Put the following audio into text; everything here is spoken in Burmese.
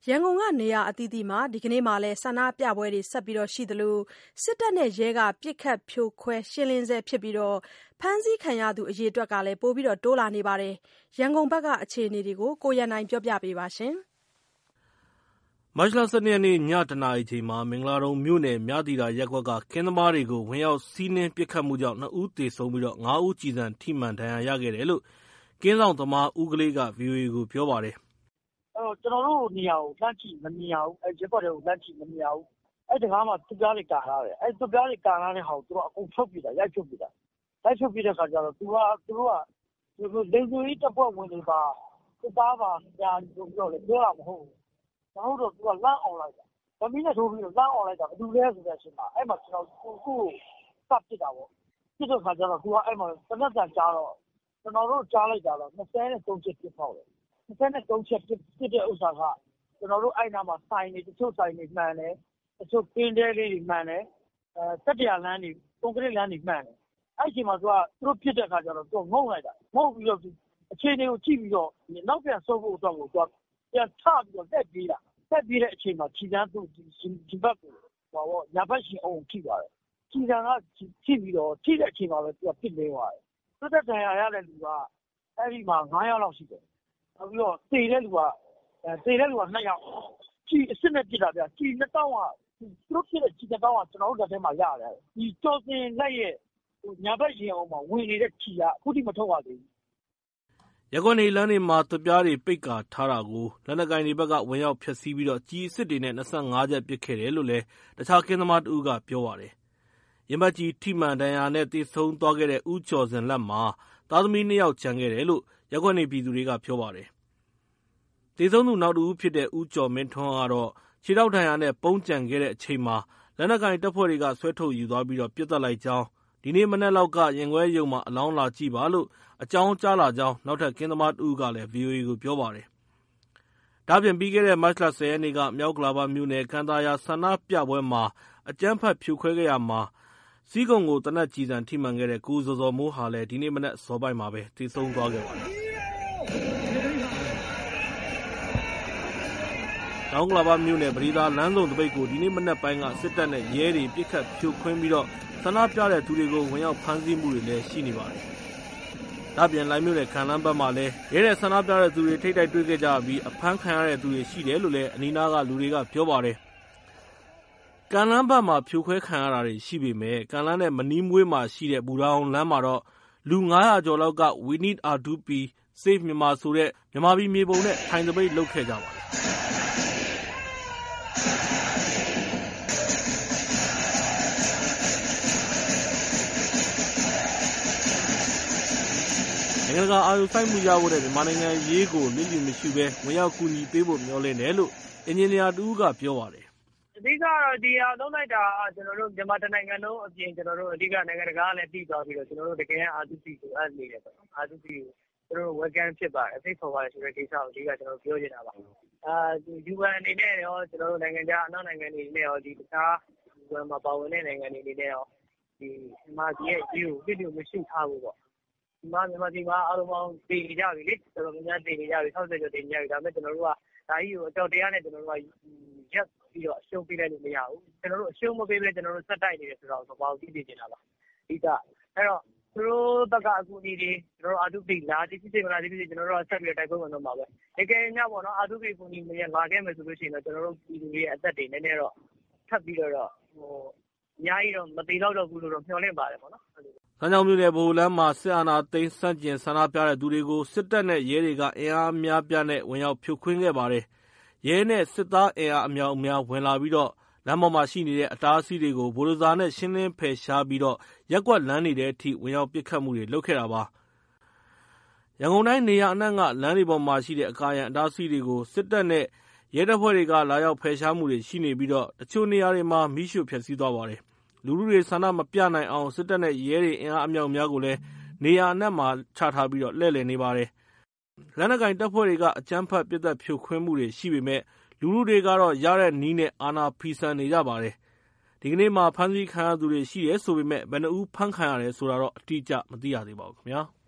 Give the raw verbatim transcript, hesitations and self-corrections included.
ရန်ကုန်ကနေရာအသီးသီးမှာဒီကနေ့မှလည်းဆန္ဒပြပွဲတွေဆက်ရှိသလိုစစ်တပ်နဲ့ရဲကပစ်ခတ်ဖြိုခွဲရှင်းလင်းဆဲဖြစ်ပြီးဖမ်းဆီးခံရသူအရေအတွက်ကလည်းပိုပြီးတိုးလာနေပါတယ်။ရန်ကုန်ဘက်ကအခြေအနေတွေကိုကိုရန်နိုင်ပြောပြပေးပါမယ်။မတ်လ ၁၂ ရက်နေ့ ည ၁ နာရီချိန်မှာမင်္ဂလာဒုံမြို့နယ်မြသီတာရပ်ကွက်ကကင်းသမားတွေကိုဝင်ရောက်စီးနင်းပစ်ခတ်မှုကြောင့် ၂ ဦးသေဆုံးပြီး ၅ ဦးကျည်ဆံထိမှန်ဒဏ်ရာရခဲ့တယ်လို့ကင်းစောင့်သမားဦးကလေးက ဗွီအိုအေကိုပြောပါတယ်။ "ကျွန်တော်တို့နေရာကိုလှမ်းကြည့်မမြင်ရဘူး။ရပ်ကွက်ထဲကိုလှမ်းကြည့်မမြင်ရဘူး။အဲ့တံခါးမှာသွပ်ပြားတွေကာထားတယ်။အဲ့သွပ်ပြားတွေကာထားတဲ့ဟာကိုသူတို့အကုန်ဖြုတ်ပစ်တာရိုက်ဖြုတ်ပစ်တာ။ရိုက်ဖြုတ်ပစ်တဲ့အခါကျတော့သူကသူတို့ကလုံခြုံရေးတပ်ဖွဲ့ဝင်တွေပါစစ်သားပါညာလို့ပြောတယ်ပြောတာမဟုတ်ဘူး။မဟုတ်တော့သူကလှမ်းအောင်လိုက်တာ။ဗမီးနဲ့ထိုးပြီးတော့လှမ်းအောင်လိုက်တာဘယ်သူလဲဆိုတဲ့အချိန်မှာအဲ့မှာကျွန်တော်ကိုကိုစပစ်တာပေါ့။ပစ်တဲ့အခါကျတော့သူကအဲ့မှာတနက်တန်ကြားတော့ကျွန်တော်တို့ကြားလိုက်တာတော့၂၃ချက်ပစ်ပေါက်တယ်။၂၃ချက်ပစ်တဲ့ဥစ္စာကကျွန်တော်တို့အဲ့နားမှာဆိုင်နေတချို့ဆိုင်နေမှန်တယ်တချို့ကင်းတဲလေးတွေမှန်တယ်အဲတတရားလမ်းတွေကွန်ကရစ်လမ်းတွေမှန်တယ်အဲ့ဒီမှာသူကသူတို့ဖြစ်တဲ့ခါကျတော့သူငုံလိုက်တာငုံပြီးတော့အခြေအနေကိုကြည့်ပြီးတော့နောက်ပြန်ဆုပ်ဖို့အတွက်ကိုသူကပြန်ထပြီးတော့တက်ပြေးတာတက်ပြေးတဲ့အချိန်မှာခြေတန်းသူဒီဘက်ကိုဟောပေါ့ညာဘက်ရှင်အောင်ထိသွားတယ်ခြေတန်းကထိပြီးတော့ထိတဲ့အချိန်မှာပဲသူကပစ်လဲသွားတယ်သူတက်တန်ရရတဲ့လူကအဲ့ဒီမှာ၅ယောက်လောက်ရှိတယ်နောက်ပြီးတော့တေတဲ့လူကအဲတေတဲ့လူက၂ယောက်ကြီးအစ်စ်နဲ့ပြစ်တာဗျကြီးနှစ်တောင်းကသူတို့ပြစ်တဲ့ကြီးနှစ်တောင်းကကျွန်တော်တို့လက်ထဲမှာရတယ်ဒီကြော်စင်လက်ရဲ့ညာဘက်ရင်အောင်မှာဝင်နေတဲ့ကြီးကအခုထိမထုတ်ရသေးဘူး။ရက်ကွက်နေလမ်းတွေမှာသွပ်ပြားတွေပိတ်ကာထားတာကိုလက်နက်ကိုင်တွေဘက်ကဝင်ရောက်ဖျက်ဆီးပြီးကြီးအစ်စ်တွေနဲ့၂၅ချက်ပစ်ခဲ့တယ်လို့လည်းတခြားကင်းသမားတဦးကပြောပါတယ်။ရင်ဘတ်ကြီးထိမှန်ဒဏ်ရာနဲ့သေဆုံးသွားခဲ့တဲ့ဦးကျော်စင်လက်မှာသားသမီး၂ယောက်ကျန်ခဲ့တယ်လို့ရက်ကွက်နေပြည်သူတွေကပြောပါတယ်။သေဆုံးသူနောက်တစ်ဦးဖြစ်တဲ့ဦးကျော်မင်းထွန်းကတော့ခြေထောက်ဒဏ်ရာနဲ့ပုန်းကျန်ခဲ့တဲ့အချိန်မှာလက်နက်ကိုင်တပ်ဖွဲ့တွေကဆွဲထုတ်ယူသွားပြီးပစ်သတ်လိုက်ကြောင်းဒီနေ့မနက်လောက်ကရင်ခွဲရုံမှာအလောင်းလာကြည့်ပါလို့အကြောင်းကြားလာကြောင်းနောက်ထပ်ကင်းသမားတဦးကလည်း ဗွီအိုအေကိုပြောပါတယ်။ဒါ့အပြင်ပြီးခဲ့တဲ့မတ်လ ၁၀ ရက်နေ့ကမြောက်ဥက္ကလာပမြို့နယ်ကန်သာယာဆန္ဒပြပွဲမှာအကြမ်းဖက်ဖြိုခွဲခဲ့ရာမှာဆီးခုံကိုသေနတ်ကျည်ဆံထိမှန်ခဲ့တဲ့ကိုဇော်ဇော်မိုးဟာလည်းဒီနေ့မနက်အစောပိုင်းမှာပဲသေဆုံးသွားခဲ့ပါတယ်။တောင်ဥက္ကလာပမြို့နယ်ပရိသာလမ်းစုံတပိတ်ကိုဒီနေ့မနက်ပိုင်းကစစ်တပ်နဲ့ရဲတွေပစ်ခတ်ဖြိုခွင်းပြီးတော့ဆန္ဒပြတဲ့သူတွေကိုဝင်ရောက်ဖမ်းဆီးမှုတွေလည်းရှိနေပါတယ်။ဒါ့အပြင်လိုင်မြို့နယ်ခံလမ်းဘက်မှာလည်းရဲတဲ့ဆန္ဒပြတဲ့သူတွေထိတ်တိုက်တွေ့ခဲ့ကြပြီးအဖမ်းခံရတဲ့သူတွေရှိတယ်လို့လည်းအနီးနားကလူတွေကပြောပါတယ်။ကန်လမ်းဘက်မှာဖြိုခွဲခံရတာတွေရှိပေမဲ့ကန်လမ်းနဲ့မနီးမွေးမှာရှိတဲ့ဘူတာအောင်လမ်းမှာတော့လူ၅၀၀ကျော်လောက်က We Need R two P Save Myanmar ဆိုတဲ့မြန်မာပြည်မြေပုံနဲ့ထိုင်သပိတ်လုပ်ခဲ့ကြပါတယ်။နိုင်ငံတကာအာရုံစိုက်မှုရဖို့တဲ့မြန်မာနိုင်ငံရေးကိုလျစ်လျူမရှုဘဲဝင်ရောက်ကူညီပေးဖို့မျှော်လင့်တယ်လို့အင်ဂျင်နီယာတဦးကပြောပါတယ်။အဓိကတော့ဒီဟာလုံးလိုက်တာကျွန်တော်တို့မြန်မာတနိုင်ငံလုံးအပြင်ကျွန်တော်တို့အဓိကနိုင်ငံတကာကလည်းတည်သွားပြီးတော့ကျွန်တော်တို့တကယ် R two P ကိုအပ်နေတယ်ပေါ့။ R two P ကိုကျွန်တော်တို့ welcome ဖြစ်ပါတယ်ဖိတ်ခေါ်ပါတယ်ဆိုတဲ့ကိစ္စကိုအဓိကကျွန်တော်ပြောချင်တာပါ။အာ ယူအန် အနေနဲ့ရောကျွန်တော်တို့နိုင်ငံခြားအနောက်နိုင်ငံတွေနဲ့ရောဒီတခြား ယူအန် မှာပါဝင်တဲ့နိုင်ငံတွေအနေနဲ့ရောဒီမြန်မာပြည်ရဲ့အရေးကိုလျစ်လျူမရှုထားဘူးပေါ့။ဒီမှာမြန်မာပြည်မှာအားလုံးပေါင်းတည်နေကြပြီလေတော်တော်များများတည်နေကြပြီ၆၀ကျော်တည်နေကြပြီဒါပေမဲ့ကျွန်တော်တို့ကဒါကြီးကိုအကြောက်တရားနဲ့ကျွန်တော်တို့ကရက်ပြီးတော့အရှုံးပေးလိုက်လို့မရဘူးကျွန်တော်တို့အရှုံးမပေးဘဲကျွန်တော်တို့စက်တိုက်နေတယ်ဆိုတော့ဘာလို့သိသိနေတာပါအဓိကအဲ့တော့သူတို့ဘက်ကအကူအညီတွေကျွန်တော်တို့ R two P လာတိတိကျကျမလားတိတိကျကျွန်တော်တို့ကဆက်ပြီးတိုက်ပွဲဝင်တော့မှာပဲတကယ်ညပေါ့နော် R two P ကူညီနေလာခဲ့မယ်ဆိုလို့ရှိရင်တော့ကျွန်တော်တို့ပြည်သူတွေရဲ့အသက်တွေနည်းနည်းတော့ထပ်ပြီးတော့ဟိုအများကြီးတော့မသေးတော့တော့ဘူးလို့တော့မျှော်လင့်ပါတယ်ပေါ့နော်စမ်းချောင်းမြို့နယ်ဗဟိုလမ်းမှာစစ်အာဏာသိမ်းဆန့်ကျင်ဆန္ဒပြတဲ့သူတွေကိုစစ်တပ်နဲ့ရဲတွေကအင်အားများပြားနဲ့ဝင်ရောက်ဖြိုခွင်းခဲ့ပါတယ်။ရဲနဲ့စစ်သားအင်အားအများအများဝင်လာပြီးတော့လမ်းပေါ်မှာရှိနေတဲ့အတားအဆီးတွေကိုဘိုဒိုဇာနဲ့ရှင်းလင်းဖယ်ရှားပြီးတော့ရက်ကွက်လမ်းတွေထဲအထိဝင်ရောက်ပစ်ခတ်မှုတွေလုပ်ခဲ့တာပါ။ရန်ကုန်တိုင်းနေရာအနှံ့ကလမ်းတွေပေါ်မှာရှိတဲ့အကာအရံအတားအဆီးတွေကိုစစ်တပ်နဲ့ရဲတပ်ဖွဲ့တွေကလာရောက်ဖယ်ရှားမှုတွေရှိနေပြီးတော့တချို့နေရာတွေမှာမီးရှို့ဖျက်ဆီးသွားပါတယ်။လူလူတွေဆန္ဒမပြနိုင်အောင်စစ်တပ်နဲ့ရဲတွေအင်အားအမြောက်အများကိုလည်းနေရာအနှံ့မှာချထားပြီးတော့လှည့်လည်နေပါတယ်။လက်နက်ကင်တပ်ဖွဲ့တွေကအကြမ်းဖက်ပစ်သက်ဖြိုခွင်းမှုတွေရှိပေမဲ့လူလူတွေကတော့ရတဲ့နီးနဲ့အာဏာဖီဆန်နေကြပါတယ်။ဒီကနေ့မှဖမ်းဆီးခံရသူတွေရှိတယ်ဆိုပေမဲ့ဘယ်နှဦးဖမ်းခံရတယ်ဆိုတာတော့အတိအကျမသိရသေးပါဘူးခင်ဗျာ။